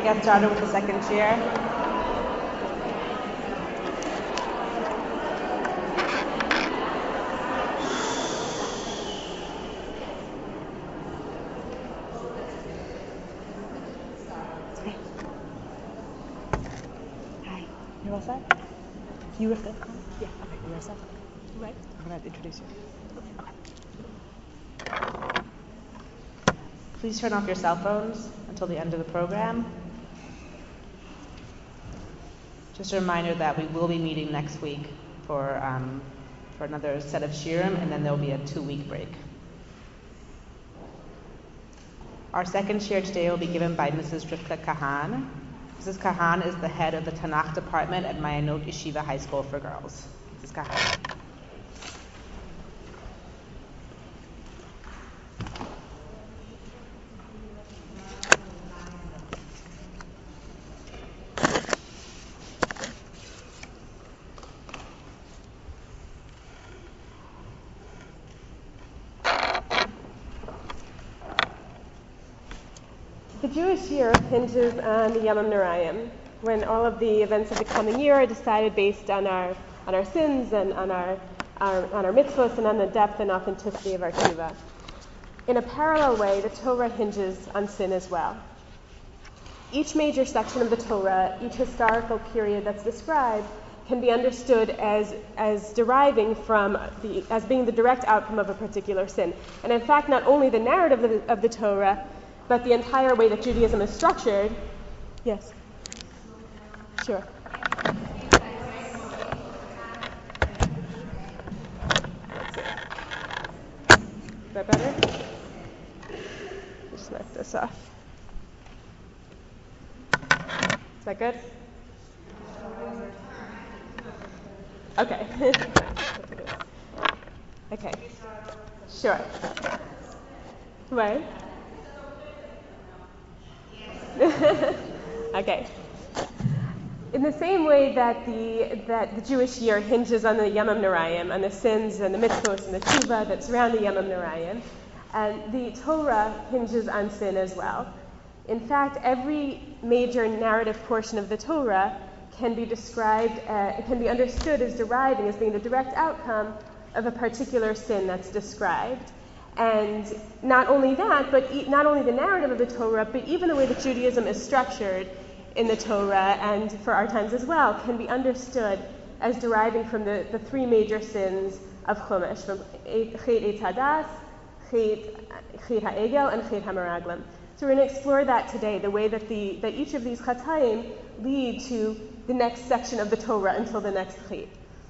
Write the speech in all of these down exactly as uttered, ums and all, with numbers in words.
get started with the second shir. Hi, you're all set? You have to come? Yeah, okay, you're all set. Right. I'm going to introduce you. Okay. Please turn off your cell phones until the end of the program. Just a reminder that we will be meeting next week for um, for another set of shirim, and then there will be a two-week break. Our second shir today will be given by Missus Rivka Kahan. Missus Kahan is the head of the Tanakh department at Mayanot Yeshiva High School for Girls. Missus Kahan. The Jewish year hinges on the Yamim Noraim, when all of the events of the coming year are decided based on our on our sins and on our, our on our mitzvahs and on the depth and authenticity of our tshuva. In a parallel way, the Torah hinges on sin as well. Each major section of the Torah, each historical period that's described, can be understood as as deriving from the as being the direct outcome of a particular sin. And in fact, not only the narrative of the, of the Torah, but the entire way that Judaism is structured. Yes. Sure. Is that better? Just knock this off. Is that good? Okay. Okay. Sure. Right. Okay. In the same way that the that the Jewish year hinges on the Yamim Noraim, on the sins and the mitzvos and the tshuva that surround the Yamim Noraim, and the Torah hinges on sin as well. In fact, every major narrative portion of the Torah can be described, uh, it can be understood as deriving, as being the direct outcome of a particular sin that's described. And not only that, but e- not only the narrative of the Torah, but even the way that Judaism is structured in the Torah and for our times as well can be understood as deriving from the, the three major sins of Chumash, from Chet Eitz Hadas, Chet HaEgel, and Chet HaMeraglim. So we're going to explore that today, the way that the that each of these Chatayim lead to the next section of the Torah until the next Chet.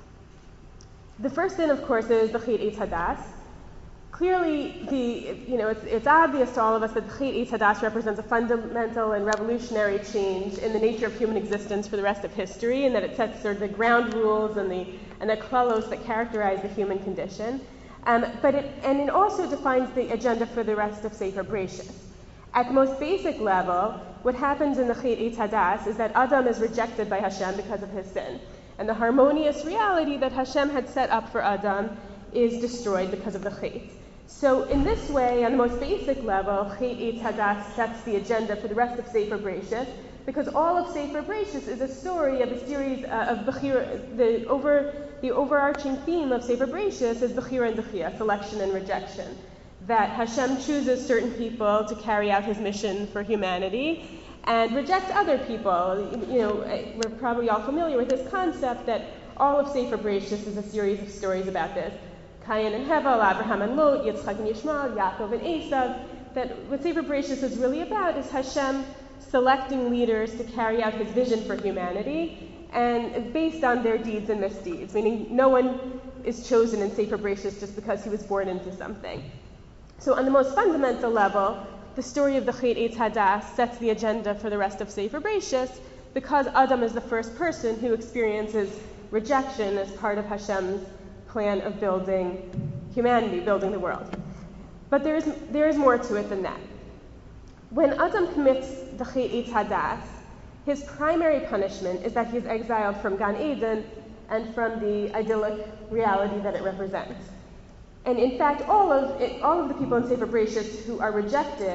The first sin, of course, is the Chet Eitz Hadas. Clearly, the you know it's, it's obvious to all of us that the Chet Eitz Hadas represents a fundamental and revolutionary change in the nature of human existence for the rest of history, and that it sets sort of the ground rules and the and the klalos that characterize the human condition. Um, but it and it also defines the agenda for the rest of Sefer Bereshis. At the most basic level, what happens in the Chet Eitz Hadas is that Adam is rejected by Hashem because of his sin, and the harmonious reality that Hashem had set up for Adam is destroyed because of the Chet. So in this way, on the most basic level, Chet Eitz Hadas sets the agenda for the rest of Sefer Bereshis, because all of Sefer Bereshis is a story of a series uh, of Bechira. The over the overarching theme of Sefer Bereshis is Bechira and Dechia, selection and rejection. That Hashem chooses certain people to carry out His mission for humanity, and rejects other people. You know, we're probably all familiar with this concept that all of Sefer Bereshis is a series of stories about this. Cain and Hevel, Abraham and Lot, Yitzchak and Yishmael, Yaakov and Esav. That what Sefer Bereshis is really about is Hashem selecting leaders to carry out His vision for humanity, and based on their deeds and misdeeds. Meaning, no one is chosen in Sefer Bereshis just because he was born into something. So, on the most fundamental level, the story of the Chet Eitz Hadas sets the agenda for the rest of Sefer Bereshis, because Adam is the first person who experiences rejection as part of Hashem's plan of building humanity, building the world. But there is there is more to it than that. When Adam commits the Chet Eitz Hadas, his primary punishment is that he is exiled from Gan Eden and from the idyllic reality that it represents. And in fact, all of it, all of the people in Sefer Bereshis who are rejected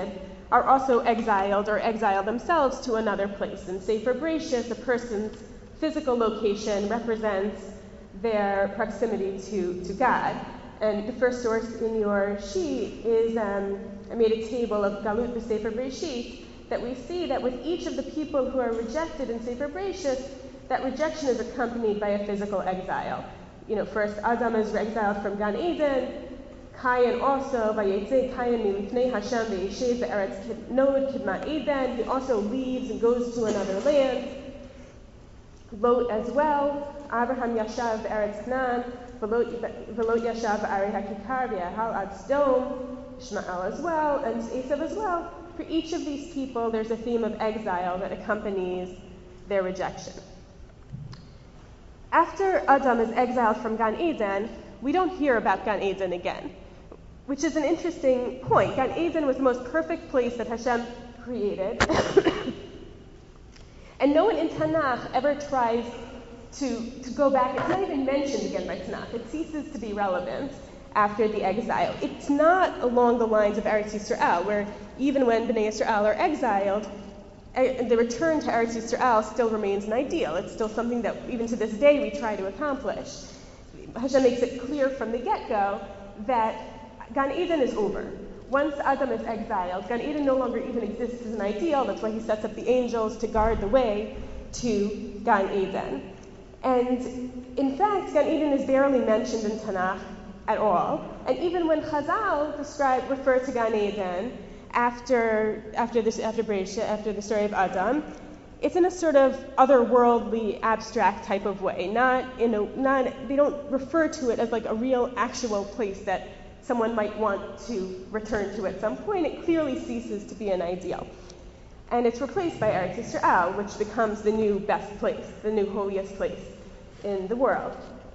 are also exiled or exile themselves to another place. In Sefer Bereshis, a person's physical location represents their proximity to, to God. And the first source in your sheet is, um, I made a table of Galut b'Sefer Bereshit, that we see that with each of the people who are rejected in Sefer Bereshit, that rejection is accompanied by a physical exile. You know, first Adam is exiled from Gan Eden, Cain also, Vayetze Cain milifnei Hashem ve'yeshev be'eretz nod kidmat Eden. He also leaves and goes to another land. Lot as well. Abraham yashav be'eretz Canaan, Velot yashav ba'arei hakikar v'yahal ad Sodom. Ishmael as well, and Esav as well. For each of these people, there's a theme of exile that accompanies their rejection. After Adam is exiled from Gan Eden, we don't hear about Gan Eden again, which is an interesting point. Gan Eden was the most perfect place that Hashem created. And no one in Tanakh ever tries to, to go back. It's not even mentioned again by Tanakh. It ceases to be relevant after the exile. It's not along the lines of Eretz Yisrael, where even when Bnei Yisrael are exiled, the return to Eretz Yisrael still remains an ideal. It's still something that even to this day we try to accomplish. Hashem makes it clear from the get-go that Gan Eden is over. Once Adam is exiled, Gan Eden no longer even exists as an ideal. That's why he sets up the angels to guard the way to Gan Eden. And in fact, Gan Eden is barely mentioned in Tanakh at all. And even when Chazal describe, refer to Gan Eden after after this after Bereshit, after the story of Adam, it's in a sort of otherworldly, abstract type of way. Not in a not they don't refer to it as like a real, actual place that someone might want to return to at some point. It clearly ceases to be an ideal. And it's replaced by Eretz Yisrael, which becomes the new best place, the new holiest place in the world.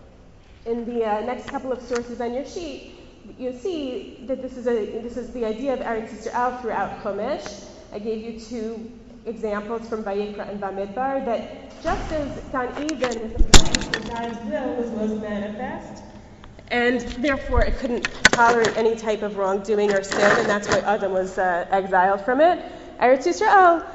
In the uh, next couple of sources on your sheet, you'll see that this is a this is the idea of Eretz Yisrael throughout Chumash. I gave you two examples from Vayikra and Bamidbar that just as Gan Eden is a place where God's will was most manifest, and therefore it couldn't tolerate any type of wrongdoing or sin, and that's why Adam was uh, exiled from it. Eretz Yisrael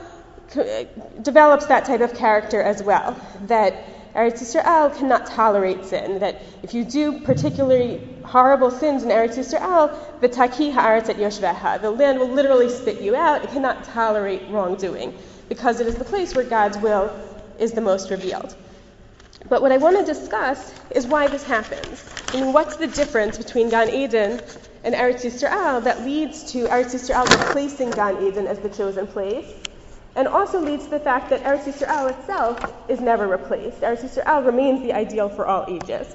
develops that type of character as well, that Eretz Yisrael cannot tolerate sin, that if you do particularly horrible sins in Eretz Yisrael, v'taki ha'aretz et yoshveha, the land will literally spit you out. It cannot tolerate wrongdoing, because it is the place where God's will is the most revealed. But what I want to discuss is why this happens. I mean, what's the difference between Gan Eden and Eretz Yisrael that leads to Eretz Yisrael replacing Gan Eden as the chosen place, and also leads to the fact that Eretz Yisrael itself is never replaced. Eretz Yisrael remains the ideal for all ages.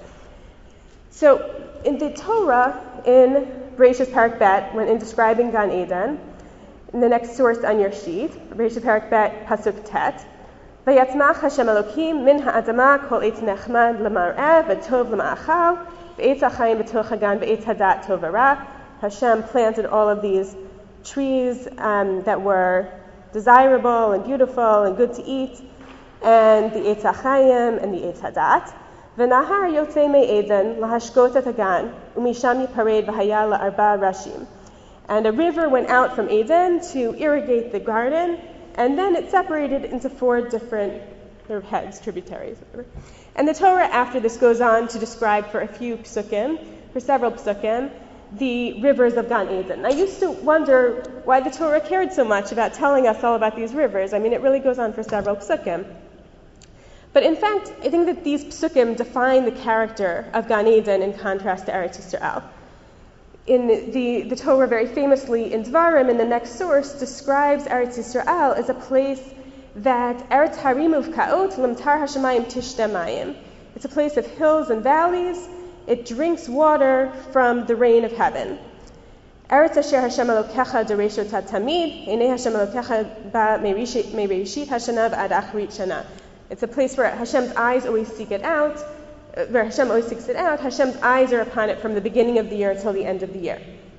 So, in the Torah, in Bereshit Parak Bet, when in describing Gan Eden, in the next source on your sheet, Bereshit Parak Bet, Pasuk Tet, Vayatzmach Hashem Elokim min ha'adama kol eitz nechmad l'mar'eh v'tov l'ma'achal v'eitz ha'chaim v'toch hagan v'eitz hadat tov v'ra. Hashem planted all of these trees um, that were desirable and beautiful and good to eat, and the Eitz HaChaim and the Eitz Hadat. V'nahar yotzei me'eden lahashkot et hagan umisham yipared v'haya la'arba rashim. And a river went out from Eden to irrigate the garden, and then it separated into four different sort of heads, tributaries, whatever. And the Torah after this goes on to describe for a few psukim, for several psukim, the rivers of Gan Eden. I used to wonder why the Torah cared so much about telling us all about these rivers. I mean, it really goes on for several psukim. But in fact, I think that these psukim define the character of Gan Eden in contrast to Eretz Yisrael. In the, the Torah, very famously in Dvarim, in the next source, describes Eretz Yisrael as a place that Eretz Harim uvkaot lemtar hashamayim tishtamayim. It's a place of hills and valleys. It drinks water from the rain of heaven. Eretz asher Hashem Elokecha dereshot tamid, einei Hashem Elokecha ba meirishit hashana v'ad achrit shana. It's a place where Hashem's eyes always seek it out, where Hashem always seeks it out. Hashem's eyes are upon it from the beginning of the year until the end of the year.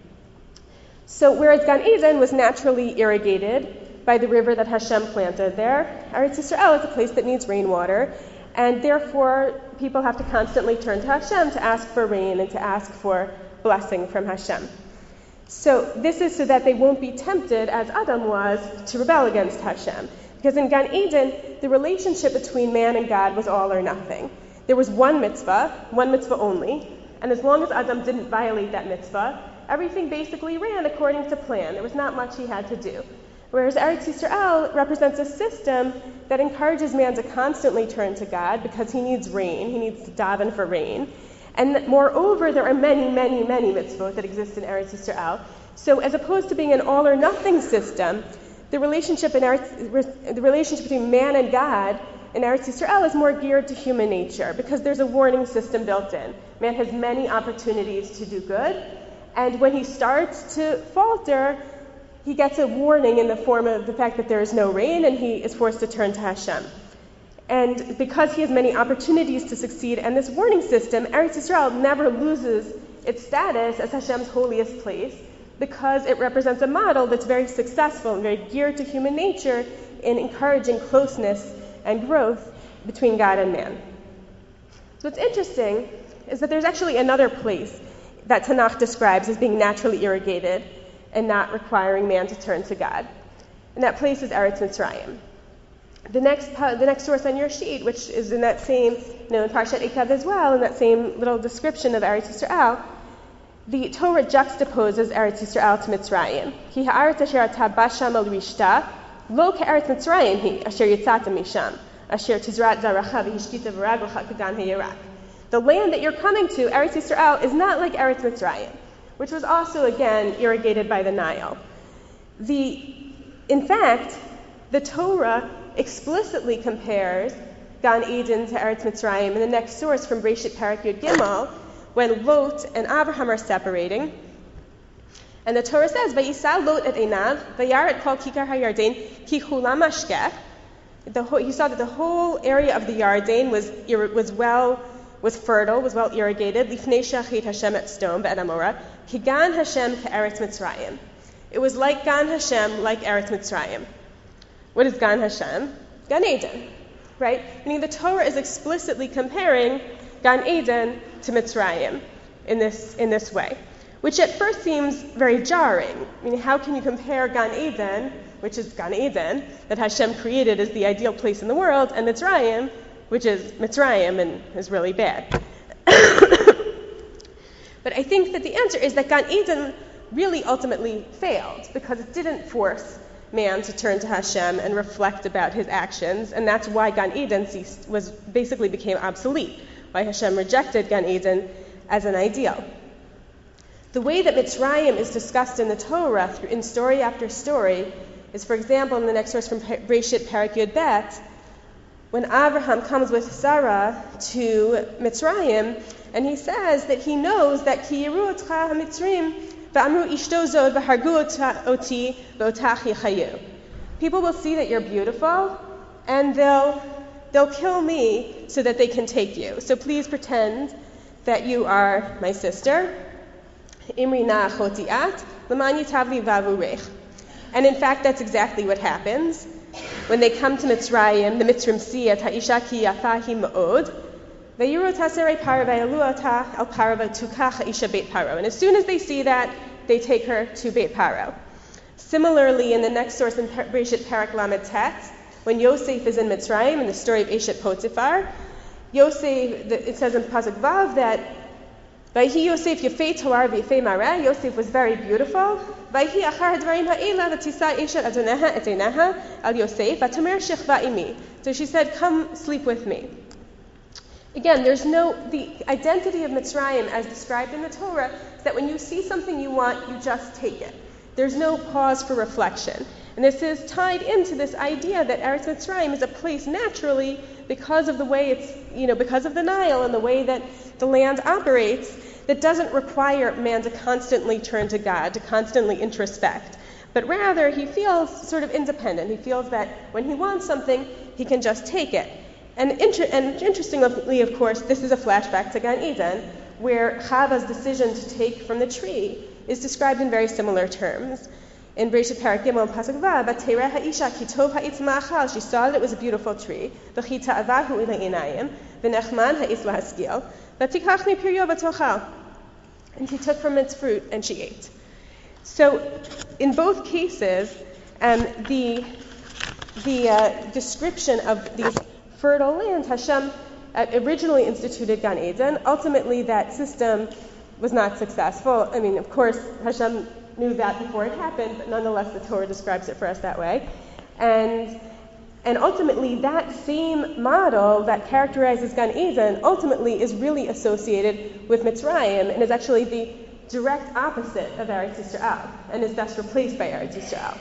So whereas Gan Eden was naturally irrigated by the river that Hashem planted there, Eretz Yisrael is a place that needs rainwater, and therefore people have to constantly turn to Hashem to ask for rain and to ask for blessing from Hashem. So this is so that they won't be tempted, as Adam was, to rebel against Hashem. Because in Gan Eden, the relationship between man and God was all or nothing. There was one mitzvah, one mitzvah only, and as long as Adam didn't violate that mitzvah, everything basically ran according to plan. There was not much he had to do. Whereas Eretz Yisrael represents a system that encourages man to constantly turn to God because he needs rain, he needs to daven for rain. And moreover, there are many, many, many mitzvot that exist in Eretz Yisrael. So as opposed to being an all or nothing system, the relationship in Eretz, the relationship between man and God in Eretz Yisrael is more geared to human nature because there's a warning system built in. Man has many opportunities to do good, and when he starts to falter, he gets a warning in the form of the fact that there is no rain, and he is forced to turn to Hashem. And because he has many opportunities to succeed and this warning system, Eretz Yisrael never loses its status as Hashem's holiest place because it represents a model that's very successful and very geared to human nature in encouraging closeness and growth between God and man. So what's interesting is that there's actually another place that Tanakh describes as being naturally irrigated and not requiring man to turn to God. And that place is Eretz Mitzrayim. The next the next source on your sheet, which is in that same, you know, in Parshat Eikav as well, in that same little description of Eretz Yisrael, the Torah juxtaposes Eretz Yisrael to Mitzrayim. Ki ha'aretz asher ata basham al rishta, lo ka'eretz Mitzrayim hi, asher yitzata misham, asher tizrat zaracha v'hishkita v'raglecha kagan ha'yirak. The land that you're coming to, Eretz Yisrael, is not like Eretz Mitzrayim, which was also, again, irrigated by the Nile. The, in fact, the Torah explicitly compares Gan Eden to Eretz Mitzrayim in the next source from Breshit Parak Yud Gimel, when Lot and Abraham are separating. And the Torah says, Vayisa Lot et einav, vayar et kol kikar hayarden, ki chulam mashkeh. He saw that the whole area of the Yarden was, was well, was fertile, was well irrigated. Lifnei shachit Hashem et stone be'ed Amorah, ki Gan Hashem ke Eretz Mitzrayim. It was like Gan Hashem, like Eretz Mitzrayim. What is Gan Hashem? Gan Eden, right? Meaning the Torah is explicitly comparing Gan Eden to Mitzrayim in this in this way, which at first seems very jarring. I mean, how can you compare Gan Eden, which is Gan Eden, that Hashem created as the ideal place in the world, and Mitzrayim, which is Mitzrayim and is really bad? But I think that the answer is that Gan Eden really ultimately failed because it didn't force man to turn to Hashem and reflect about his actions, and that's why Gan Eden ceased, was basically became obsolete, why Hashem rejected Gan Eden as an ideal. The way that Mitzrayim is discussed in the Torah, through, in story after story, is, for example, in the next verse from Breshit Parak Yud Bet, when Abraham comes with Sarah to Mitzrayim, and he says that he knows that Ki yiru otcha hamitzrim v'amru ishto zod v'hargu oti v'otach yichayu. People will see that you're beautiful, and they'll they'll kill me so that they can take you. So please pretend that you are my sister. Imri na chotiat l'man yitavli v'avurech. And in fact, that's exactly what happens. When they come to Mitzrayim, the Mitzrim see et ha'isha ki yafahi ma'od, v'yiru taserei para v'yalu ata al para v'tukach ha'isha beit paro. And as soon as they see that, they take her to Beit Paro. Similarly, in the next source in Breshit Parak Lamed Tet, when Yosef is in Mitzrayim, in the story of Eshet Potiphar, Yosef, it says in Pasuk Vav that Vayhi Yosef Yefei Toar V'Yefei Mareh, Yosef was very beautiful. Vayhi Achar Hadvarim Ha'ela V'Tisa Eshet Adoneha Et Eineha Al Yosef V'Tamer Shechva Imi. So she said, come sleep with me. Again, there's no, the identity of Mitzrayim as described in the Torah is that when you see something you want, you just take it. There's no pause for reflection. And this is tied into this idea that Eretz Mitzrayim is a place naturally, because of the way it's, you know, because of the Nile and the way that the land operates, that doesn't require man to constantly turn to God, to constantly introspect. But rather, he feels sort of independent. He feels that when he wants something, he can just take it. And, inter- and interestingly, of course, this is a flashback to Gan Eden, where Chava's decision to take from the tree is described in very similar terms. In Breshit Parak Gimel Pasuk Vav, Vatereh ha'isha ki tov ha'itz ma'achal, she saw that it was a beautiful tree. V'chi ta'avahu ila einayim, v'nechman ha'is lahaskil, v'tikach mipiryo v'tochal. And he took from its fruit and she ate. So in both cases, um, the, the uh, description of these fertile lands, Hashem uh, originally instituted Gan Eden. Ultimately, that system was not successful. I mean, of course, Hashem knew that before it happened, but nonetheless, the Torah describes it for us that way. And And ultimately, that same model that characterizes Gan Eden ultimately is really associated with Mitzrayim and is actually the direct opposite of Eretz Yisrael and is thus replaced by Eretz Yisrael.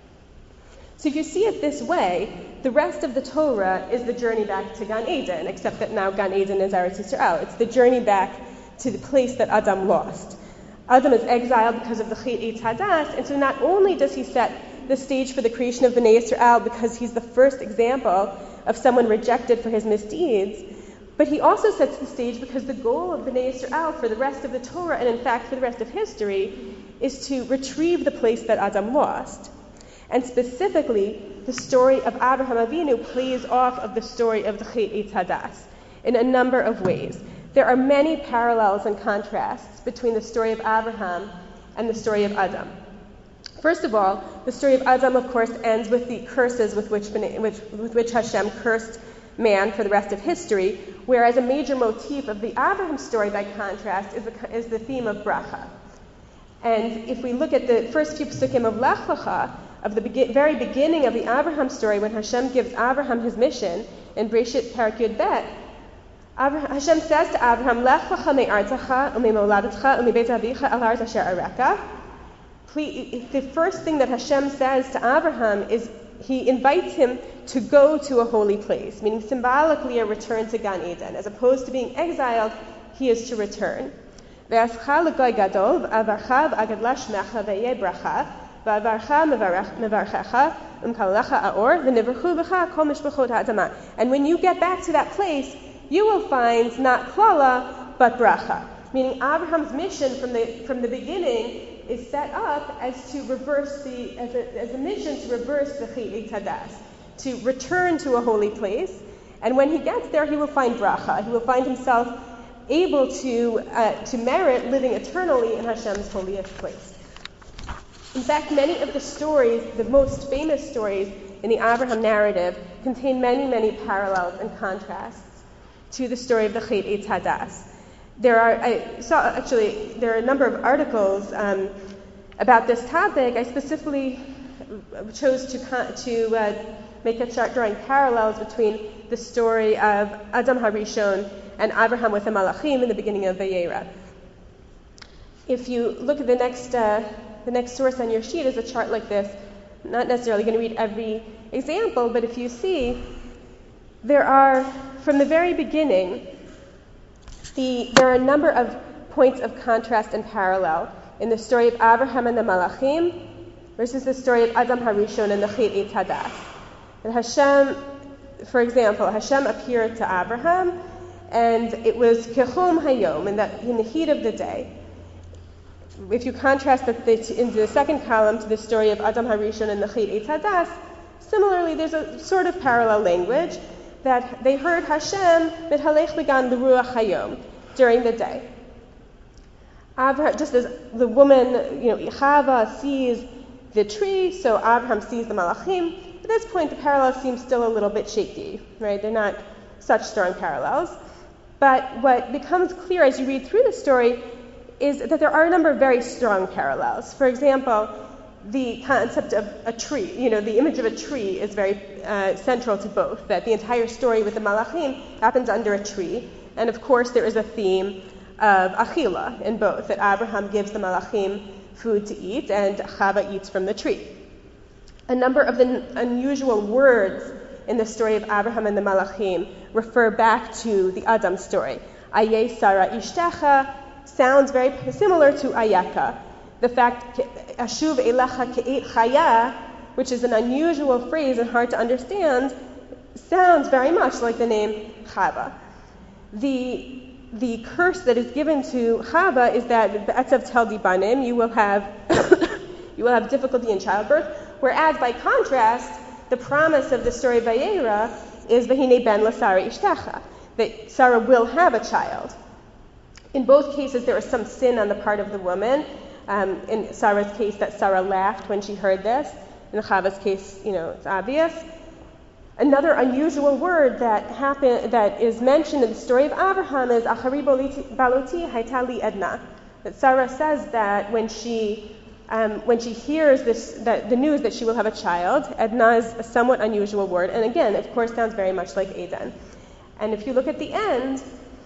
So if you see it this way, the rest of the Torah is the journey back to Gan Eden, except that now Gan Eden is Eretz Yisrael. It's the journey back to the place that Adam lost. Adam is exiled because of the Chet Eitz Hadas, and so not only does he set the stage for the creation of Bnei Yisrael because he's the first example of someone rejected for his misdeeds, but he also sets the stage because the goal of Bnei Yisrael for the rest of the Torah, and in fact for the rest of history, is to retrieve the place that Adam lost. And specifically, the story of Abraham Avinu plays off of the story of the Chet Eitz Hadas in a number of ways. There are many parallels and contrasts between the story of Abraham and the story of Adam. First of all, the story of Adam, of course, ends with the curses with which, with, with which Hashem cursed man for the rest of history, whereas a major motif of the Abraham story, by contrast, is the, is the theme of bracha. And if we look at the first few psukim of Lech Lecha, of the be- very beginning of the Abraham story, when Hashem gives Abraham his mission in Breshit Parak Yud Bet, Abraham, Hashem says to Abraham, Lech Lecha me'artzecha u'me'moladecha u'mebeit avicha el ha'aretz asher areka. The first thing that Hashem says to Abraham is he invites him to go to a holy place, meaning symbolically a return to Gan Eden. As opposed to being exiled, he is to return. Ve'ascha l'goy gadol v'avarcha v'agadla shmecha ve'yeh bracha v'avarcha mevarchecha u'mkalecha aor v'nivrchu b'cha kol mishpachot ha'adama. And when you get back to that place, you will find not klala, but bracha. Meaning Abraham's mission from the from the beginning is set up as to reverse the as a, as a mission to reverse the Chet Eitz Hadas, to return to a holy place, and when he gets there, he will find bracha. He will find himself able to uh, to merit living eternally in Hashem's holiest place. In fact, many of the stories, the most famous stories in the Abraham narrative, contain many, many parallels and contrasts to the story of the Chet Eitz Hadas. There are, I saw actually, there are a number of articles um, about this topic. I specifically chose to to uh, make a chart drawing parallels between the story of Adam HaRishon and Abraham with the Malachim in the beginning of Vayera. If you look at the next uh, the next source on your sheet is a chart like this. I'm not necessarily going to read every example, but if you see, there are, from the very beginning, The, there are a number of points of contrast and parallel in the story of Abraham and the Malachim versus the story of Adam HaRishon and the Chet Eitz Hadas. And Hashem, for example, Hashem appeared to Abraham, and it was Kechom Hayom, in, that, in the heat of the day. If you contrast that the, in the second column to the story of Adam HaRishon and the Chet Eitz Hadas, similarly, there's a sort of parallel language that they heard Hashem mithalech began the ruach hayom during the day. Abraham, just as the woman, you know, Chava sees the tree, so Abraham sees the Malachim. At this point, the parallels seem still a little bit shaky, right? They're not such strong parallels. But what becomes clear as you read through the story is that there are a number of very strong parallels. For example, the concept of a tree, you know, the image of a tree is very uh, central to both, that the entire story with the Malachim happens under a tree. And of course, there is a theme of Achila in both, that Abraham gives the Malachim food to eat and Chava eats from the tree. A number of the n- unusual words in the story of Abraham and the Malachim refer back to the Adam story. Ayeh Sarah Ishtecha sounds very similar to Ayaka. The fact, Ashuv Elecha Ke'et Chaya, which is an unusual phrase and hard to understand, sounds very much like the name Chava. The the curse that is given to Chava is that Be'etzav Tel Dibanim, you will have you will have difficulty in childbirth, whereas by contrast, the promise of the story of Vayera is V'hinei ben l'Sara Ishtecha, that Sarah will have a child. In both cases, there is some sin on the part of the woman. Um, in Sarah's case, that Sarah laughed when she heard this. In Chava's case, you know, it's obvious. Another unusual word that happen, that is mentioned in the story of Abraham is Achari baloti hayta li Edna. That Sarah says that when she um, when she hears this, that the news that she will have a child, Edna is a somewhat unusual word, and again, of course, sounds very much like Eden. And if you look at the end,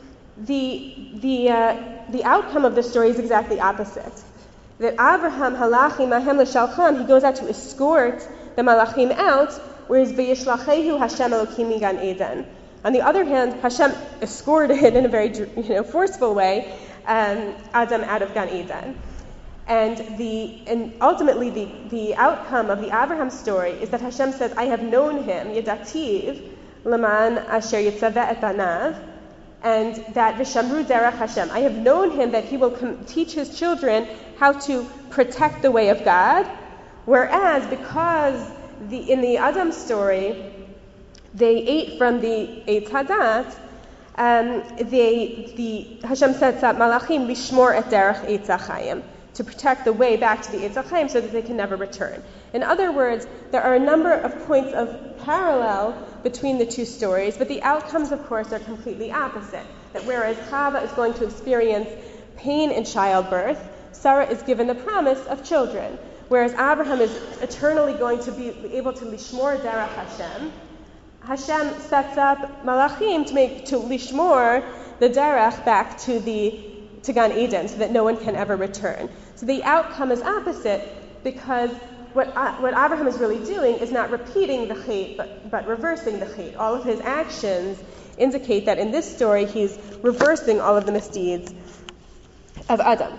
the the uh, the outcome of the story is exactly opposite. That Abraham halachim mahem l'shalcham, he goes out to escort the malachim out, whereas v'yishlachehu Hashem Elokim migan Eden. On the other hand, Hashem escorted in a very you know forceful way um, Adam out of Gan Eden. And the and ultimately the, the outcome of the Abraham story is that Hashem says, I have known him, Yedativ, Laman Asher Yitzaveh et Banav, and that Vishamru Derech Hashem. I have known him that he will com- teach his children how to protect the way of God. Whereas because the in the Adam story, they ate from the Eitz Hadat, um, they the Hashem sets up Malachim Lishmor et Derech Eitz HaChaim, to protect the way back to the Eitz HaChaim so that they can never return. In other words, there are a number of points of parallel between the two stories, but the outcomes, of course, are completely opposite. That whereas Chava is going to experience pain in childbirth, Sarah is given the promise of children. Whereas Abraham is eternally going to be able to lishmor derech Hashem, Hashem sets up malachim to make to lishmor the derech back to the to Gan Eden, so that no one can ever return. So the outcome is opposite, because what uh, what Abraham is really doing is not repeating the chait, but, but reversing the chait. All of his actions indicate that in this story he's reversing all of the misdeeds of Adam.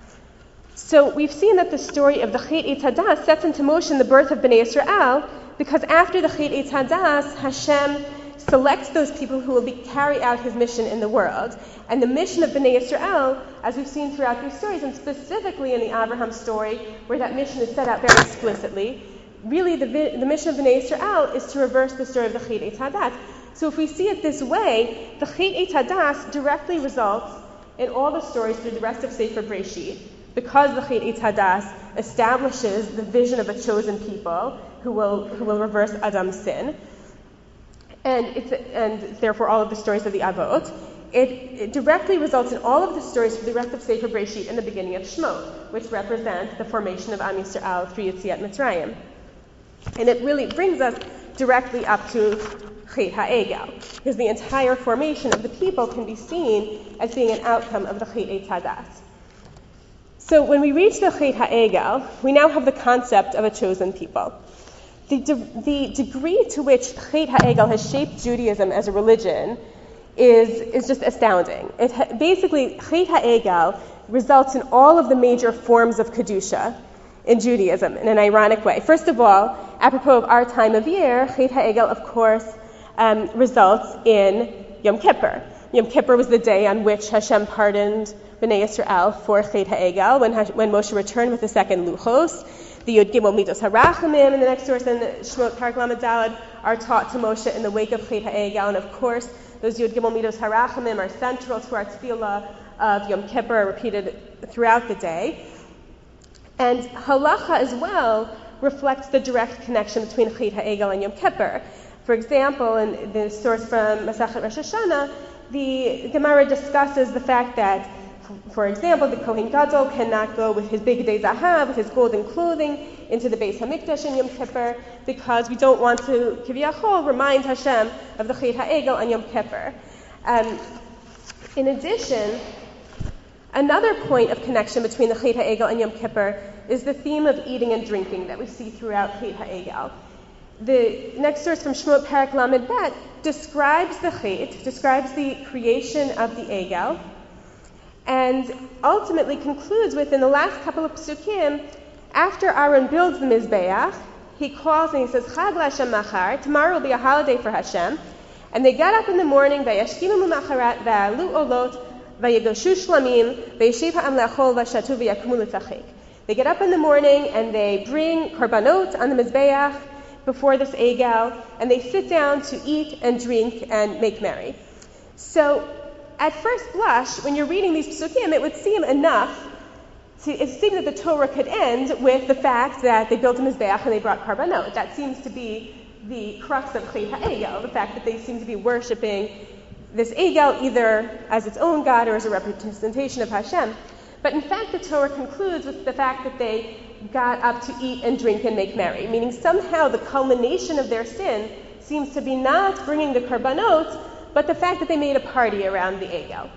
So we've seen that the story of the Chet Eitz Hadas sets into motion the birth of Bnei Yisrael, because after the Chet Eitz Hadas, Hashem selects those people who will be, carry out his mission in the world. And the mission of Bnei Yisrael, as we've seen throughout these stories, and specifically in the Abraham story, where that mission is set out very explicitly, really the, the mission of Bnei Yisrael is to reverse the story of the Chet Eitz Hadas. So if we see it this way, the Chet Eitz Hadas directly results in all the stories through the rest of Sefer Breshit, because the Chet Eitz Hadas establishes the vision of a chosen people who will who will reverse Adam's sin. And it's and therefore all of the stories of the Avot. It, it directly results in all of the stories for the rest of Sefer Breshit in the beginning of Shemot, which represents the formation of Am Yisrael through Yetziat Mitzrayim. And it really brings us directly up to Chet HaEgel, because the entire formation of the people can be seen as being an outcome of the Chet Eitz Hadas. So when we reach the Chet HaEgel, we now have the concept of a chosen people. The, de- the degree to which Chet HaEgel has shaped Judaism as a religion is, is just astounding. It ha- basically, Chet HaEgel results in all of the major forms of Kedusha in Judaism in an ironic way. First of all, apropos of our time of year, Chet HaEgel, of course, um, results in Yom Kippur. Yom Kippur was the day on which Hashem pardoned Bnei Yisrael for Chet HaEgel, when, Hash- when Moshe returned with the second Luchos. The Yod Gimel Midos HaRachamim in the next source, and Shemot Parak Lamed Daled are taught to Moshe in the wake of Chet HaEgel, and of course, those Yod Gimel Midos HaRachamim are central to our tefillah of Yom Kippur, repeated throughout the day. And halacha as well reflects the direct connection between Chet HaEgel and Yom Kippur. For example, in the source from Masachet Rosh Hashanah, the Gemara discusses the fact that, for example, the Kohen Gadol cannot go with his bigdei zahav, with his golden clothing, into the Beis Hamikdash in Yom Kippur, because we don't want to, kiviyachol, remind Hashem of the Chet HaEgel on Yom Kippur. Um, in addition, another point of connection between the Chet HaEgel and Yom Kippur is the theme of eating and drinking that we see throughout Chet HaEgel. The next source from Shemot Parak Lamed Bet describes the Chet, describes the creation of the Egel, and ultimately concludes with, in the last couple of psukim, after Aaron builds the Mizbeach, he calls and he says, Chag LaHashem Machar, tomorrow will be a holiday for Hashem. And they got up in the morning, Vayashkimu Macharat, Va'alu Olot, Vayagoshu Shlamim, Vayeshiv Ha'am Le'achol, Vashatu V'yakumu L'tzachik. They get up in the morning and they bring korbanot on the Mizbeach before this Egel, and they sit down to eat and drink and make merry. So, at first blush, when you're reading these psukim, it would seem enough See, it seems that the Torah could end with the fact that they built a Mizbeach and they brought Karbanot. That seems to be the crux of Chet HaEgel, the fact that they seem to be worshipping this Egel either as its own God or as a representation of Hashem. But in fact, the Torah concludes with the fact that they got up to eat and drink and make merry, meaning somehow the culmination of their sin seems to be not bringing the Karbanot, but the fact that they made a party around the Egel.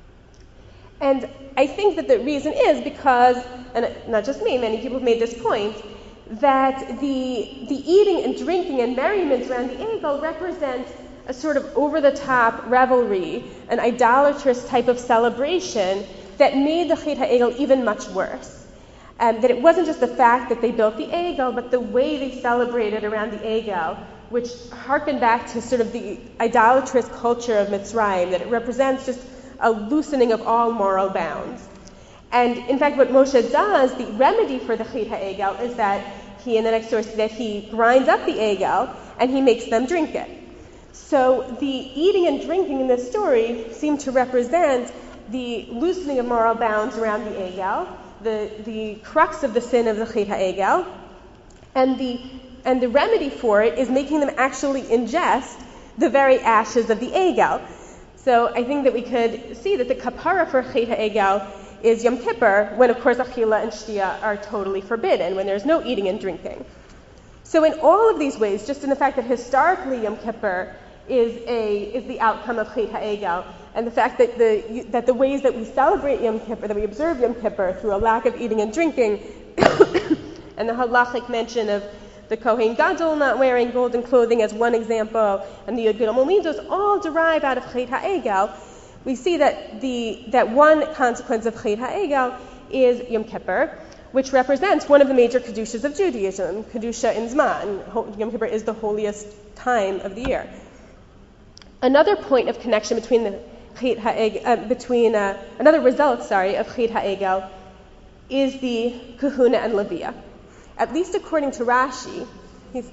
And I think that the reason is because, and not just me, many people have made this point, that the, the eating and drinking and merriment around the Egel represents a sort of over-the-top revelry, an idolatrous type of celebration that made the Chet HaEgel even much worse. Um, that it wasn't just the fact that they built the Egel, but the way they celebrated around the Egel, which harkened back to sort of the idolatrous culture of Mitzrayim, that it represents just a loosening of all moral bounds. And in fact, what Moshe does, the remedy for the Chet HaEgel, is that he, in the next verse, that he grinds up the Egel and he makes them drink it. So the eating and drinking in this story seem to represent the loosening of moral bounds around the Egel, the, the crux of the sin of the Chet HaEgel, and the, and the remedy for it is making them actually ingest the very ashes of the Egel. So I think that we could see that the kapara for Chet HaEgel is Yom Kippur, when of course Achila and Shtia are totally forbidden, when there's no eating and drinking. So in all of these ways, just in the fact that historically Yom Kippur is a is the outcome of Chet HaEgel, and the fact that the that the ways that we celebrate Yom Kippur, that we observe Yom Kippur through a lack of eating and drinking, and the halachic mention of the Kohen Gadol not wearing golden clothing as one example, and the Yud Gimel Midos all derive out of Chet HaEgel. We see that the that one consequence of Chet HaEgel is Yom Kippur, which represents one of the major kedushas of Judaism, kedusha in Zman. Yom Kippur is the holiest time of the year. Another point of connection between the Chet HaEgel, uh, between uh, another result, sorry, of Chet HaEgel is the Kahuna and Leviah. At least according to Rashi, he's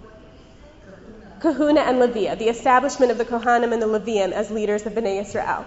Kahuna and Leviah, the establishment of the Kohanim and the Leviim as leaders of Bnei Yisrael.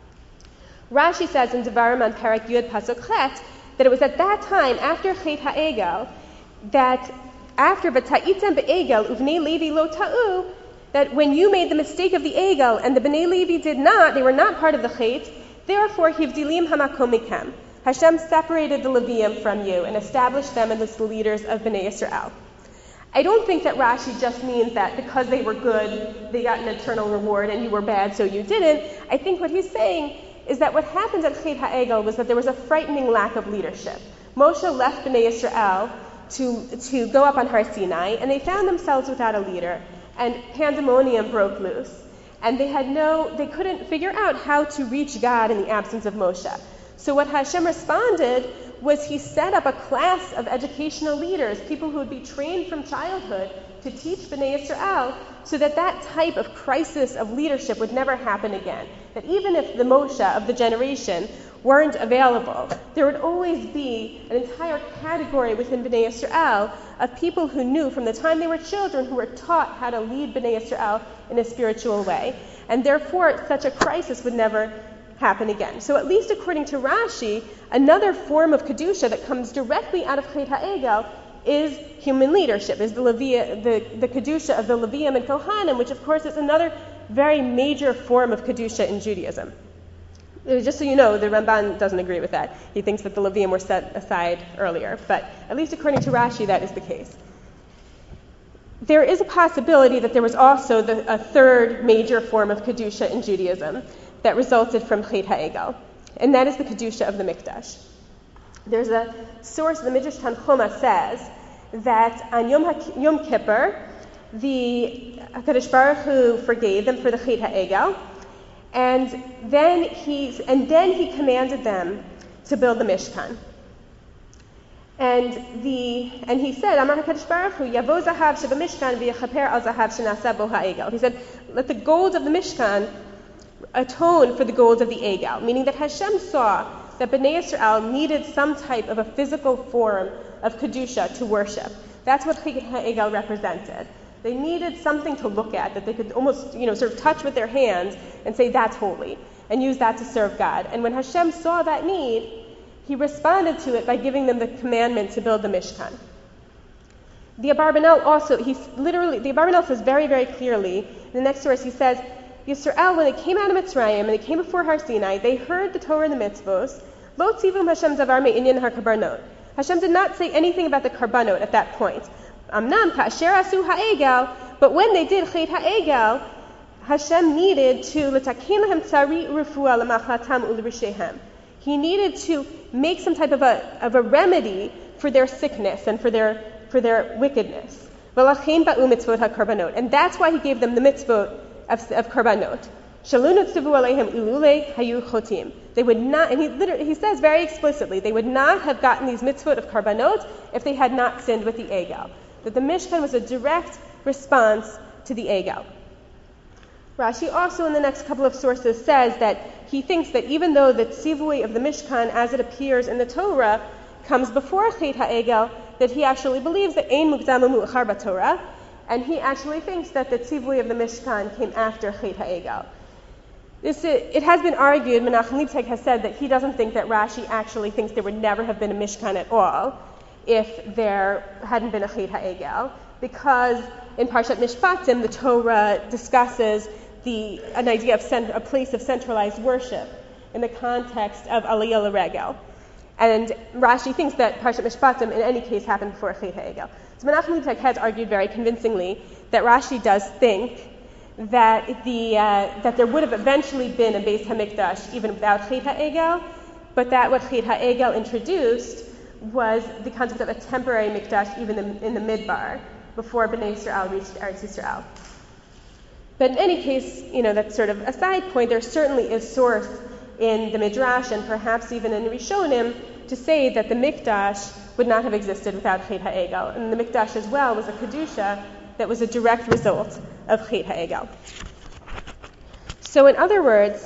Rashi says in Devarim on Perek Yud Pasuk Chet that it was at that time, after Chet HaEgel, that after V'ta'item be'egel uvnei Levi lo ta'u, that when you made the mistake of the Egel and the Bnei Levi did not, they were not part of the Chet, therefore hivdilim hamakom mikem. Hashem separated the Leviim from you and established them as the leaders of Bnei Yisrael. I don't think that Rashi just means that because they were good, they got an eternal reward, and you were bad, so you didn't. I think what he's saying is that what happened at Chet HaEgel was that there was a frightening lack of leadership. Moshe left Bnei Yisrael to, to go up on Har Sinai, and they found themselves without a leader, and pandemonium broke loose. And they had no, they couldn't figure out how to reach God in the absence of Moshe. So what Hashem responded was he set up a class of educational leaders, people who would be trained from childhood to teach Bnei Yisrael, so that that type of crisis of leadership would never happen again. That even if the Moshe of the generation weren't available, there would always be an entire category within Bnei Yisrael of people who knew from the time they were children, who were taught how to lead Bnei Yisrael in a spiritual way. And therefore, such a crisis would never happen again. So at least according to Rashi, another form of Kedusha that comes directly out of Chet HaEgel is human leadership, is the Levi, the, the Kedusha of the Leviim and Kohanim, which of course is another very major form of Kedusha in Judaism. Just so you know, the Ramban doesn't agree with that. He thinks that the Leviim were set aside earlier, but at least according to Rashi, that is the case. There is a possibility that there was also the, a third major form of Kedusha in Judaism that resulted from Chet HaEgel, and that is the Kedusha of the Mikdash. There's a source, the Midrash Tanchuma says, that on Yom, ha- Yom Kippur, the HaKadosh Baruch Hu forgave them for the Chet HaEgel, and then he and then he commanded them to build the Mishkan. And the and he said, Amar HaKadosh Baruch Hu, Yavo zahav sheba Mishkan v'yachaper al zahav shenasa bo ha'egel. He said, let the gold of the Mishkan atone for the gold of the Egel, meaning that Hashem saw that Bnei Yisrael needed some type of a physical form of Kedusha to worship. That's what Chet HaEgel represented. They needed something to look at that they could almost, you know, sort of touch with their hands and say, that's holy, and use that to serve God. And when Hashem saw that need, he responded to it by giving them the commandment to build the Mishkan. The Abarbanel also, he's literally, the Abarbanel says very, very clearly, in the next verse he says, Yisrael, when they came out of Mitzrayim and they came before Har Sinai, they heard the Torah and the mitzvos. Lo tzivum Hashem davar me'inyan har-karbanot. Hashem did not say anything about the karbanot at that point. Amnam ka'asher asu ha'egel, but when they did chet ha'egel, Hashem needed to l'taken lahem tzari refuah l'machlatam u'l'rishehem. He needed to make some type of a of a remedy for their sickness and for their for their wickedness. V'lachein ba'u mitzvot ha'karbanot, and that's why he gave them the mitzvot of, of karbanot. Shalunu tzivu aleihem ilule hayu chotim. They would not, and he literally he says very explicitly, they would not have gotten these mitzvot of karbanot if they had not sinned with the egel. That the Mishkan was a direct response to the egel. Rashi also in the next couple of sources says that he thinks that even though the tzivui of the Mishkan as it appears in the Torah comes before Chet HaEgel, that he actually believes that Ein Mukdam U'Mu'achar BaTorah, and he actually thinks that the tzivui of the Mishkan came after Chet HaEgel. This, it has been argued, Menachem Leibtag has said that he doesn't think that Rashi actually thinks there would never have been a Mishkan at all if there hadn't been a Chet HaEgel, because in Parshat Mishpatim the Torah discusses the an idea of cent- a place of centralized worship in the context of Aliyah L'Regel. And Rashi thinks that Parshat Mishpatim in any case happened before Chet HaEgel. So Menachem Leibtag has argued very convincingly that Rashi does think that the uh, that there would have eventually been a Beis HaMikdash even without Chet HaEgel, but that what Chet HaEgel introduced was the concept of a temporary Mikdash even in, in the Midbar before Bnei Yisrael reached Eretz Yisrael. But in any case, you know, that's sort of a side point. There certainly is source in the Midrash and perhaps even in the Rishonim to say that the Mikdash would not have existed without Chet HaEgel. And the Mikdash as well was a Kedusha that was a direct result of Chet HaEgel. So in other words,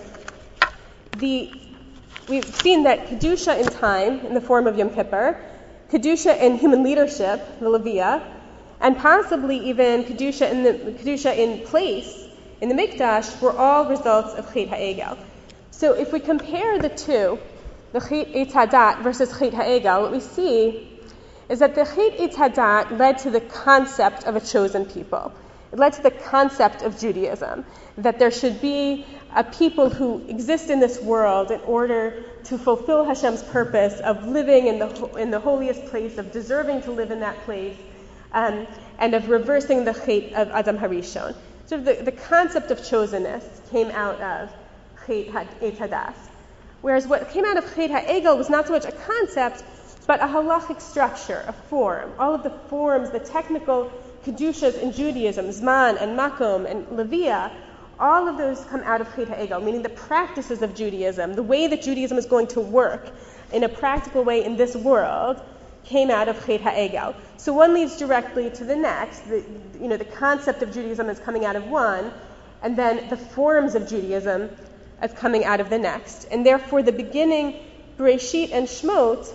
the, we've seen that Kedusha in time, in the form of Yom Kippur, Kedusha in human leadership, the Leviah, and possibly even Kedusha in, the, Kedusha in place, in the Mikdash, were all results of Chet HaEgel. So if we compare the two, the Chet Eitz Hadat versus Chet HaEgel, what we see is that the Chet Eitz Hadat led to the concept of a chosen people. It led to the concept of Judaism, that there should be a people who exist in this world in order to fulfill Hashem's purpose of living in the in the holiest place, of deserving to live in that place, um, and of reversing the Chet of Adam Harishon. So the, the concept of chosenness came out of Chet Eitz Hadat. Whereas what came out of Chet HaEgel was not so much a concept, but a halachic structure, a form. All of the forms, the technical kedushas in Judaism, Zman and Makom and Leviah, all of those come out of Chet HaEgel, meaning the practices of Judaism, the way that Judaism is going to work in a practical way in this world, came out of Chet HaEgel. So one leads directly to the next. The, you know, the concept of Judaism is coming out of one, and then the forms of Judaism is coming out of the next. And therefore the beginning, Bereshit and Shmot,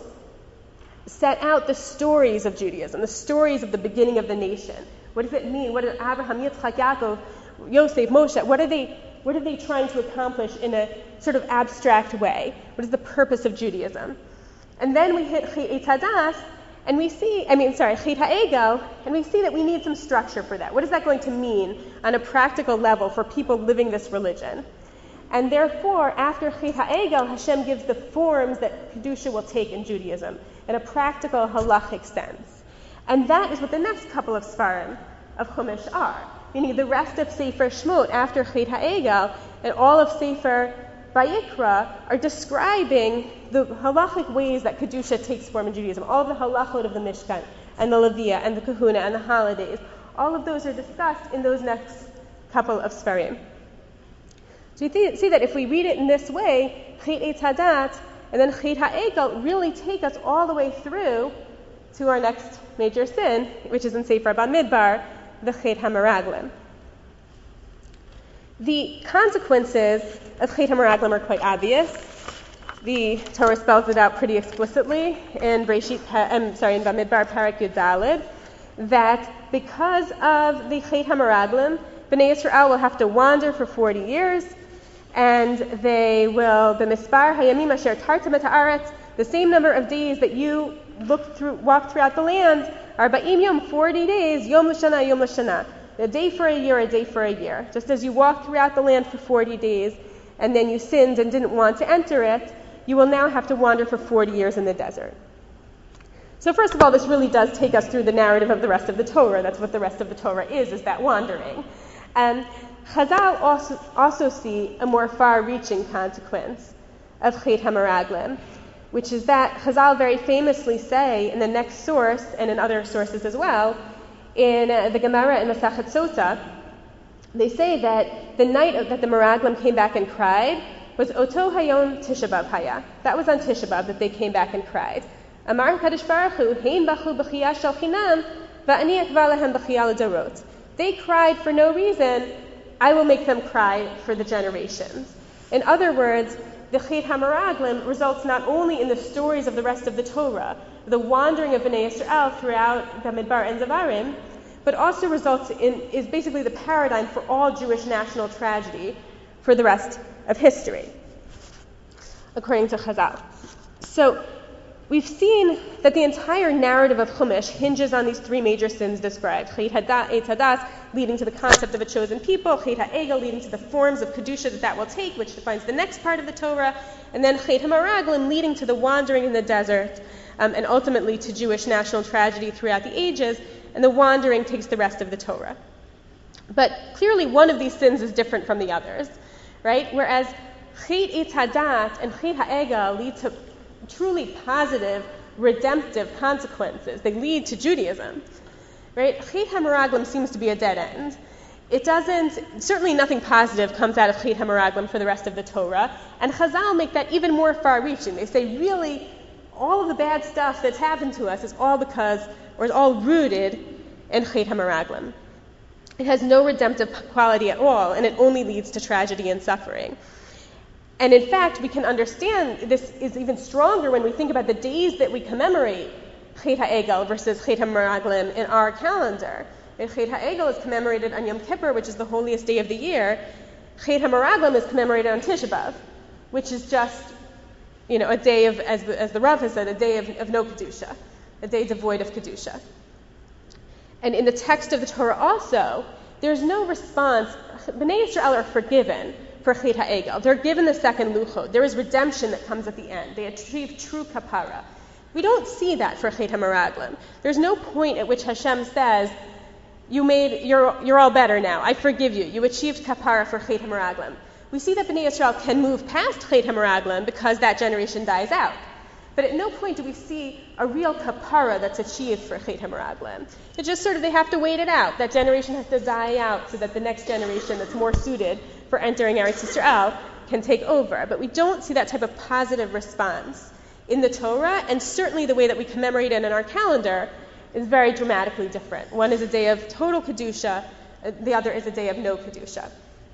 set out the stories of Judaism, the stories of the beginning of the nation. What does it mean? What are Abraham, Yitzchak, Yaakov, Yosef, Moshe, what are they what are they trying to accomplish in a sort of abstract way? What is the purpose of Judaism? And then we hit Chet Eitz Hadat, and we see, I mean, sorry, Chet HaEgel, and we see that we need some structure for that. What is that going to mean on a practical level for people living this religion? And therefore, after Chet HaEgel, Hashem gives the forms that Kedusha will take in Judaism in a practical halachic sense. And that is what the next couple of Sfarim of Chumash are. Meaning the rest of Sefer Shmot after Chet HaEgel and all of Sefer Vayikra are describing the halachic ways that Kedusha takes form in Judaism. All of the halachot of the Mishkan and the Leviah and the Kahuna and the holidays. All of those are discussed in those next couple of Sfarim. So you th- see that if we read it in this way, Chet Eitz Hadat and then Chet HaEgel really take us all the way through to our next major sin, which is in Sefer Bamidbar, the Chet HaMeraglim. The consequences of Chet HaMeraglim are quite obvious. The Torah spells it out pretty explicitly in Bereshit, I'm sorry, in Bamidbar Parak Yud Daled, that because of the Chet HaMeraglim, Bnei Yisrael will have to wander for forty years, and they will, b'mispar hayamim asher tartam et haaretz, the same number of days that you look through, walk throughout the land are ba'im yom, forty days, yom l'shana, yom l'shana. A day for a year, a day for a year. Just as you walked throughout the land for forty days, and then you sinned and didn't want to enter it, you will now have to wander for forty years in the desert. So first of all, this really does take us through the narrative of the rest of the Torah. That's what the rest of the Torah is, is that wandering. And Chazal also, also see a more far-reaching consequence of Chet HaMeraglim, which is that Chazal very famously say in the next source, and in other sources as well, in uh, the Gemara in Masachet Sota, they say that the night that the Meraglim came back and cried was Oto Hayom Tisha B'Av Haya. That was on Tisha B'Av that they came back and cried. Amar Kadosh Baruch Hu, Hein Bachu B'Chiyah Shel Chinam, Va'ani Akva Lahem B'Chiyah L'Dorot. They cried for no reason. I will make them cry for the generations. In other words, the Chet HaMeraglim results not only in the stories of the rest of the Torah, the wandering of Bnei Yisrael throughout Bamidbar and Zavarim, but also results in, is basically the paradigm for all Jewish national tragedy for the rest of history, according to Chazal. So, we've seen that the entire narrative of Chumash hinges on these three major sins described. Chet Eitz Hadas, leading to the concept of a chosen people. Chet HaEgel, leading to the forms of Kedusha that that will take, which defines the next part of the Torah. And then Chet HaMeraglim, leading to the wandering in the desert, um, and ultimately to Jewish national tragedy throughout the ages. And the wandering takes the rest of the Torah. But clearly one of these sins is different from the others, right? Whereas Chet Eitz Hadas and Chet HaEgel lead to truly positive, redemptive consequences. They lead to Judaism, right? Chet HaMeraglim seems to be a dead end. It doesn't, certainly nothing positive comes out of Chet HaMeraglim for the rest of the Torah, and Chazal make that even more far-reaching. They say, really, all of the bad stuff that's happened to us is all because, or is all rooted in Chet HaMeraglim. It has no redemptive quality at all, and it only leads to tragedy and suffering. And in fact, we can understand this is even stronger when we think about the days that we commemorate Chet HaEgel versus Chet HaMeraglim in our calendar. And Chet HaEgel is commemorated on Yom Kippur, which is the holiest day of the year. Chet HaMeraglim is commemorated on Tisha B'Av, which is just, you know, a day of, as the, as the Rav has said, a day of, of no Kedusha, a day devoid of Kedusha. And in the text of the Torah also, there's no response. Bnei Yisrael are forgiven for Chet HaEgel. They're given the second luchot. There is redemption that comes at the end. They achieve true kapara. We don't see that for Chet HaMeraglim. There's no point at which Hashem says, you made, you're, you're all better now. I forgive you. You achieved kapara for Chet HaMeraglim. We see that Bnei Yisrael can move past Chet HaMeraglim because that generation dies out. But at no point do we see a real kapara that's achieved for Chet HaMeraglim. It's just sort of they have to wait it out. That generation has to die out so that the next generation that's more suited for entering Eretz Yisrael can take over. But we don't see that type of positive response in the Torah, and certainly the way that we commemorate it in our calendar is very dramatically different. One is a day of total Kedusha, the other is a day of no Kedusha.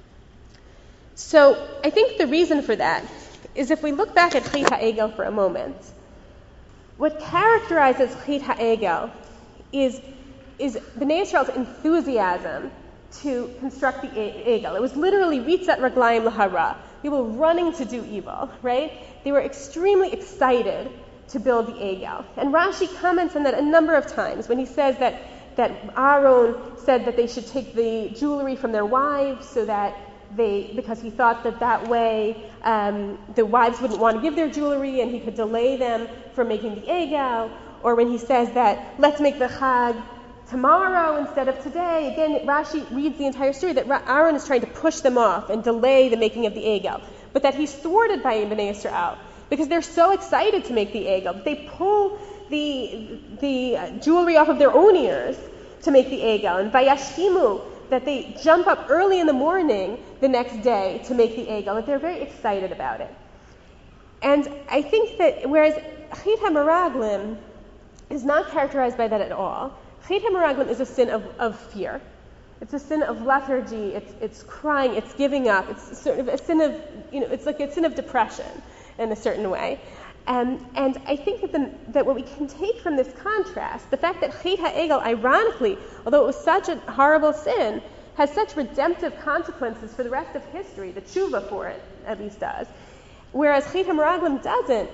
So I think the reason for that is if we look back at Chet HaEgel for a moment, what characterizes Chet HaEgel is, is Bnei Yisrael's enthusiasm to construct the Egel. It was literally ritzat raglayim lahara. People running to do evil, right? They were extremely excited to build the Egel. And Rashi comments on that a number of times when he says that, that Aaron said that they should take the jewelry from their wives so that they, because he thought that that way um, the wives wouldn't want to give their jewelry and he could delay them from making the Egel. Or when he says that let's make the Chag tomorrow instead of today. Again, Rashi reads the entire story that Aaron is trying to push them off and delay the making of the Egel, but that he's thwarted by Bnei Yisrael because they're so excited to make the Egel. They pull the the jewelry off of their own ears to make the Egel, and Vayashkimu, that they jump up early in the morning the next day to make the Egel, that they're very excited about it. And I think that whereas Chet HaMeraglim is not characterized by that at all, Chet HaMeraglim is a sin of, of fear. It's a sin of lethargy. It's it's crying. It's giving up. It's sort of a sin of, you know, it's like a sin of depression in a certain way. Um, and I think that, the, that what we can take from this contrast, the fact that Chet HaEgel, ironically, although it was such a horrible sin, has such redemptive consequences for the rest of history, the tshuva for it at least does, whereas Chet HaMeraglim doesn't,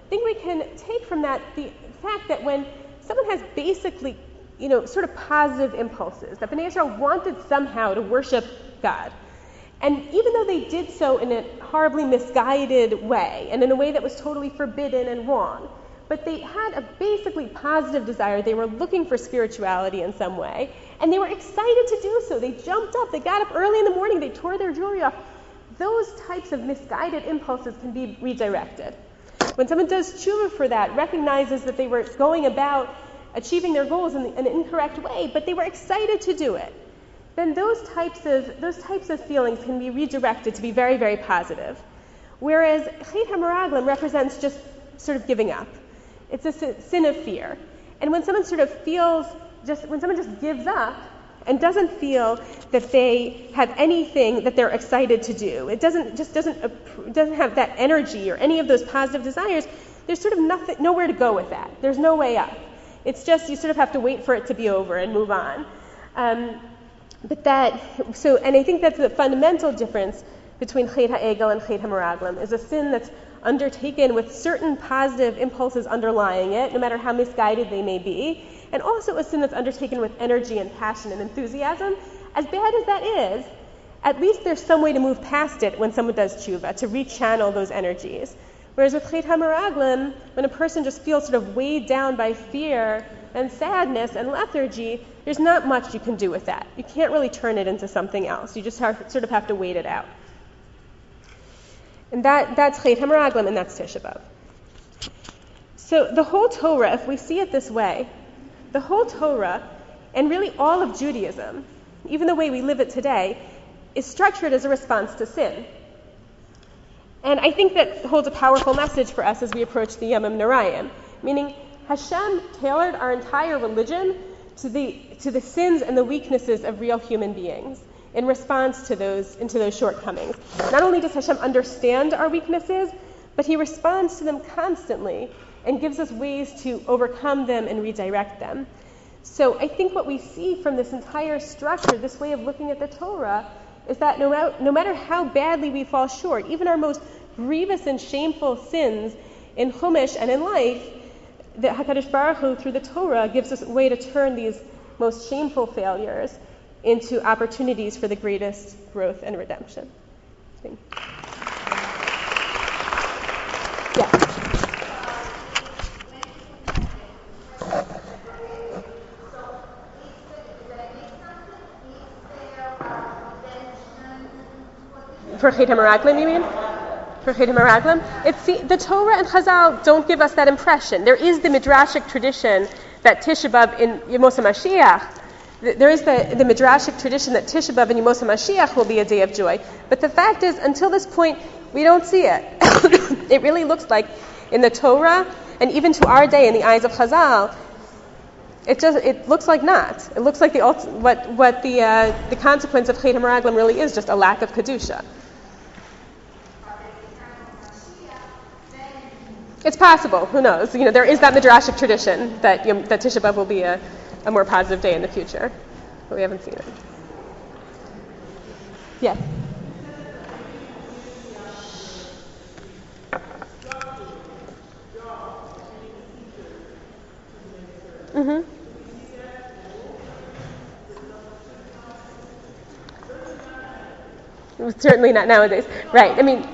think we can take from that the fact that when someone has basically, you know, sort of positive impulses, that Bnei Yisrael wanted somehow to worship God, and even though they did so in a horribly misguided way, and in a way that was totally forbidden and wrong, but they had a basically positive desire. They were looking for spirituality in some way, and they were excited to do so. They jumped up, they got up early in the morning, they tore their jewelry off. Those types of misguided impulses can be redirected. When someone does tshuva for that, recognizes that they were going about achieving their goals in an incorrect way, but they were excited to do it, then those types of those types of feelings can be redirected to be very, very positive. Whereas Chet HaMeraglim represents just sort of giving up. It's a sin of fear. And when someone sort of feels, just when someone just gives up and doesn't feel that they have anything that they're excited to do, it doesn't just doesn't doesn't have that energy or any of those positive desires, there's sort of nothing, nowhere to go with that. There's no way up. It's just you sort of have to wait for it to be over and move on. Um, but that, so, and I think that's the fundamental difference between Chet HaEgel and Chet HaMeraglim, is a sin that's undertaken with certain positive impulses underlying it, no matter how misguided they may be, and also a sin that's undertaken with energy and passion and enthusiasm. As bad as that is, at least there's some way to move past it when someone does tshuva, to rechannel those energies. Whereas with Chet HaMeraglim, when a person just feels sort of weighed down by fear and sadness and lethargy, there's not much you can do with that. You can't really turn it into something else. You just have, sort of have to wait it out. And that, that's Chet HaMeraglim, and that's Tisha B'Av. So the whole Torah, if we see it this way, the whole Torah, and really all of Judaism, even the way we live it today, is structured as a response to sin. And I think that holds a powerful message for us as we approach the Yamim Noraim, meaning Hashem tailored our entire religion to the to the sins and the weaknesses of real human beings in response to those into those shortcomings. Not only does Hashem understand our weaknesses, but He responds to them constantly and gives us ways to overcome them and redirect them. So I think what we see from this entire structure, this way of looking at the Torah, is that no, ma- no matter how badly we fall short, even our most grievous and shameful sins in Chumash and in life, that HaKadosh Baruch Hu, through the Torah, gives us a way to turn these most shameful failures into opportunities for the greatest growth and redemption. Thank you. Yeah. For Chet HaMeraglim, you mean? For Chet HaMeraglim? It's the, the Torah and Chazal don't give us that impression. There is the midrashic tradition that Tisha B'Av in Yemos HaMashiach, there is the, the midrashic tradition that Tisha B'Av in Yemos HaMashiach will be a day of joy. But the fact is, until this point, we don't see it. It really looks like in the Torah, and even to our day in the eyes of Chazal, it just it looks like not. It looks like the what what the uh, the consequence of Chet HaMeraglim really is just a lack of kedusha. It's possible. Who knows? You know, there is that midrashic tradition that you know, that Tisha B'Av will be a, a more positive day in the future, but we haven't seen it. Yes. Mm-hmm. Certainly not nowadays. Right. I mean,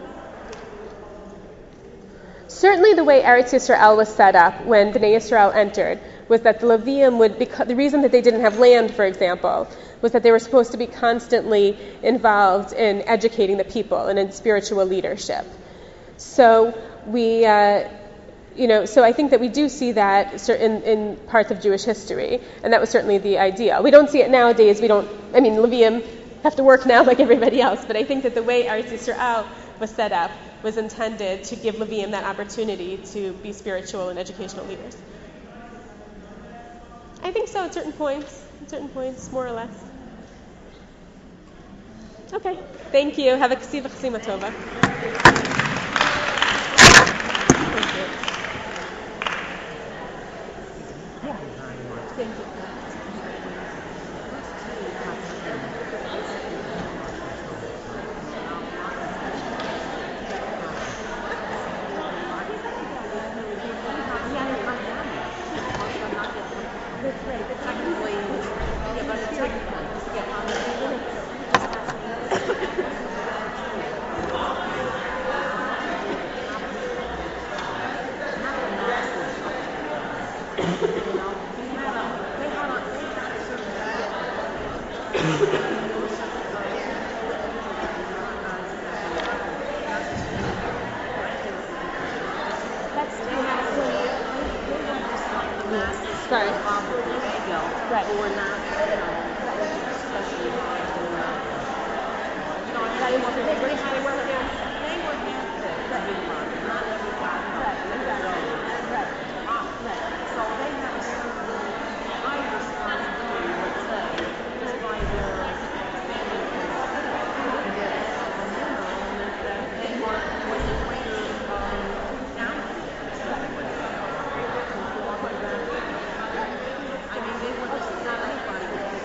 certainly the way Eretz Yisrael was set up when Bnei Yisrael entered was that the Levium would, beca- the reason that they didn't have land, for example, was that they were supposed to be constantly involved in educating the people and in spiritual leadership. So we, uh, you know, so I think that we do see that in, in parts of Jewish history, and that was certainly the ideal. We don't see it nowadays. We don't, I mean, Levium have to work now like everybody else, but I think that the way Eretz Yisrael was set up was intended to give Levium that opportunity to be spiritual and educational leaders. I think so at certain points, at certain points, more or less. Okay, thank you. Have a ksiva chasima tova. Thank you. That's right. But technically, yeah, but it's tech, yeah, on the that's Sorry. Right. Right. Or not, you know, especially you know, That is they, true. they, They they were were half. they were half fit to be honest. Not everybody. Right. Exactly. Right. Right. So they have a certain high responsibility, let's say, just by their standing in the school. And that, um, you know, and that, that they work with the greater um, down I mean, they were just not anybody.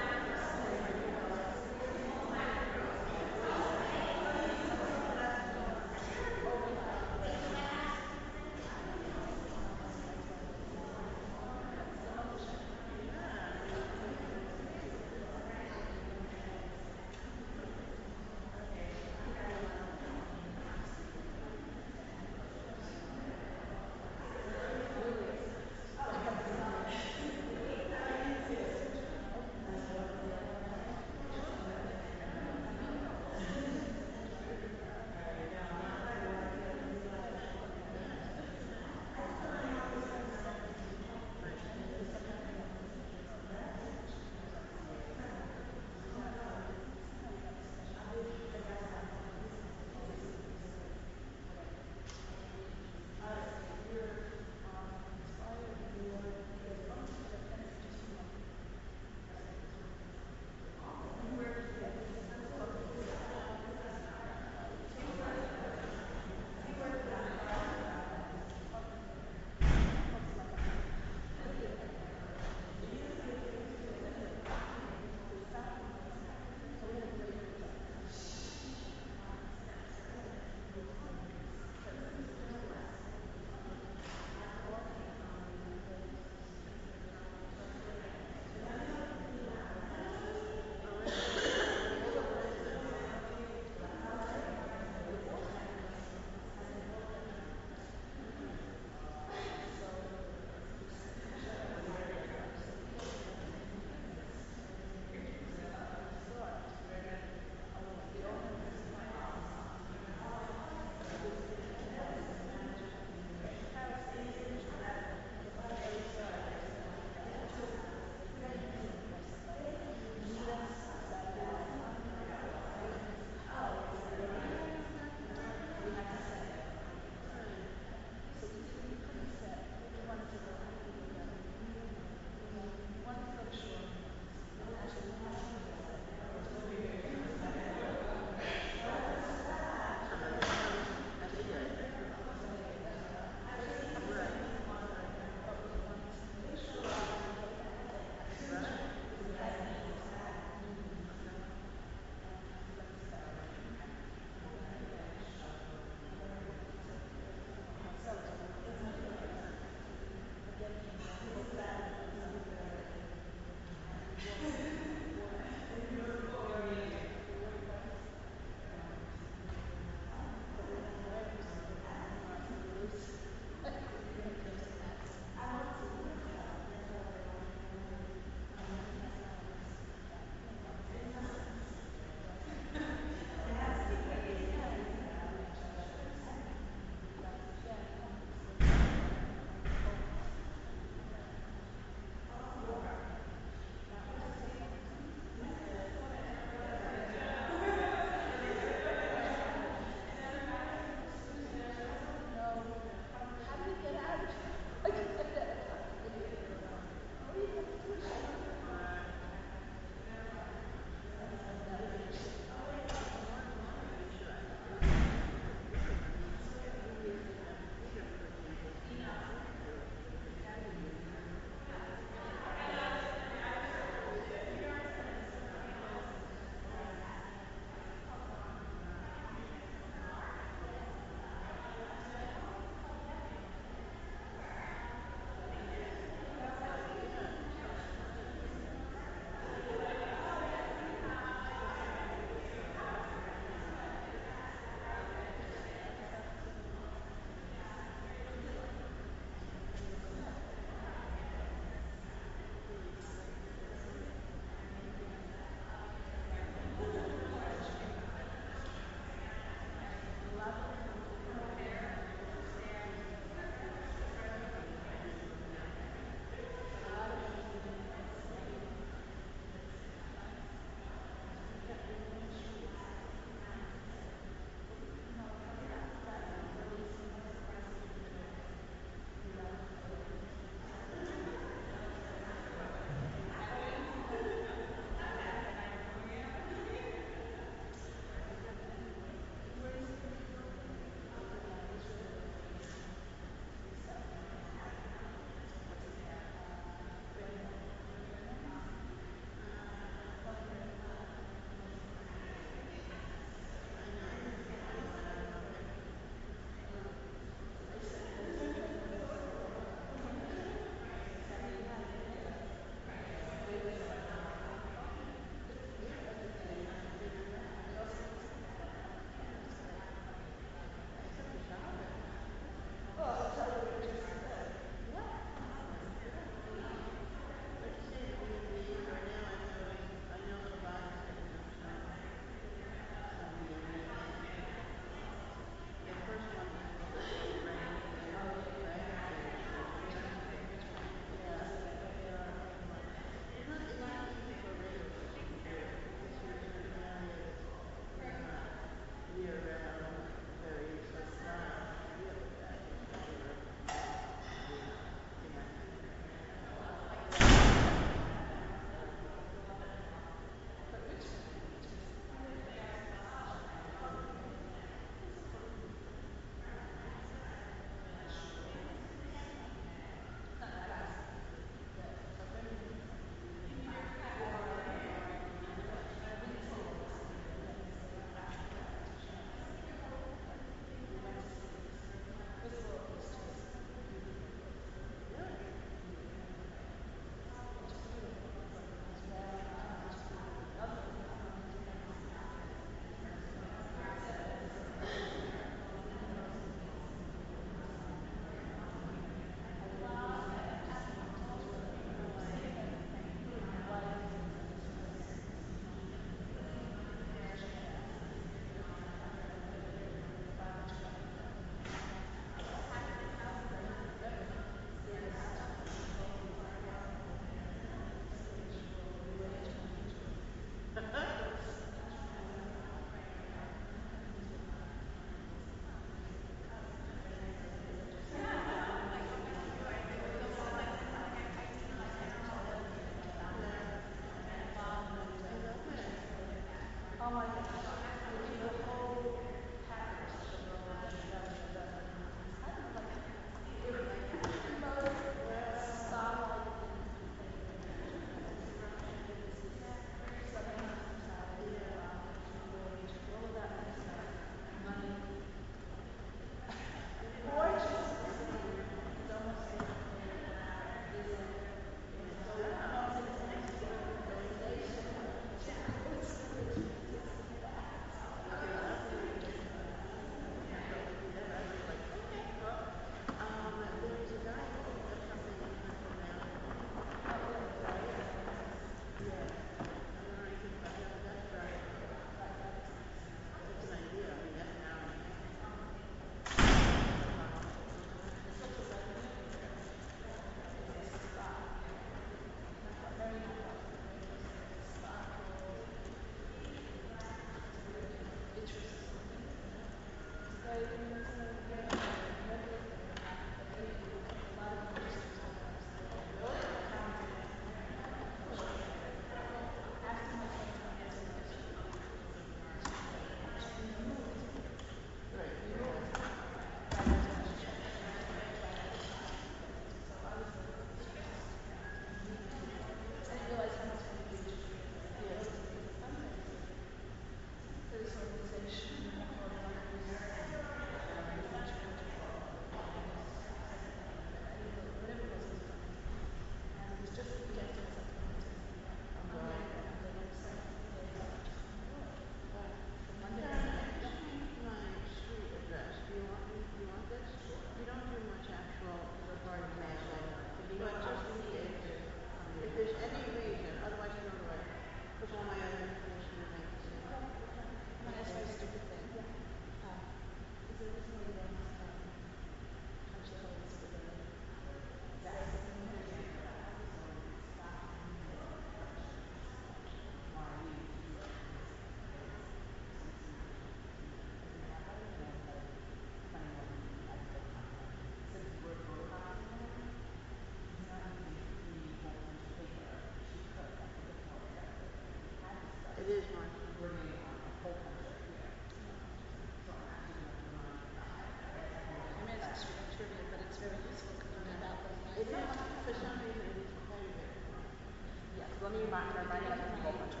let me remind remind you like a hole puncher.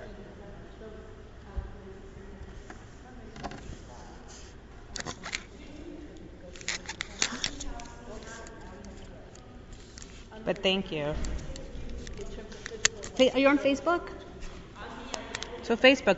But thank you. Fa- Are you on Facebook? So Facebook.